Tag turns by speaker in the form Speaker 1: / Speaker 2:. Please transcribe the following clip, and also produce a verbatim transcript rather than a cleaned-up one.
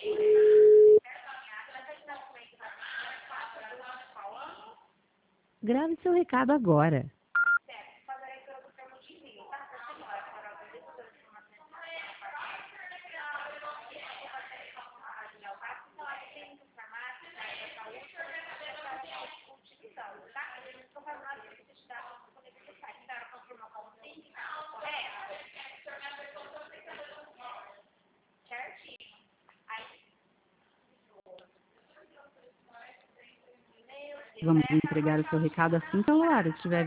Speaker 1: Grave seu recado agora. Vamos entregar o seu recado assim que a Luara estiver